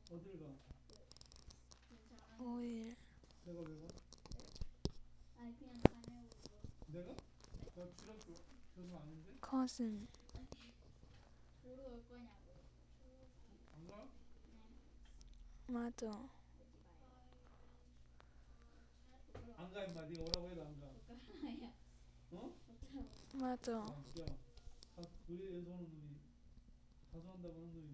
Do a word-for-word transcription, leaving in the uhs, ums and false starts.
어딜 가? 오 일. 내가 왜 가? 아니 그냥 가냐고. 내가? 나 주력 교- 교수 아닌데? 컷은 보러 올 거냐고. 안 가? 맞아. 어디 가요? 안 가 임마. 네가 오라고 해도 안 가. 가요. 어? 맞아. 야, 야. 다 노래 연습하는 놈이 가수 한다고 하는 놈이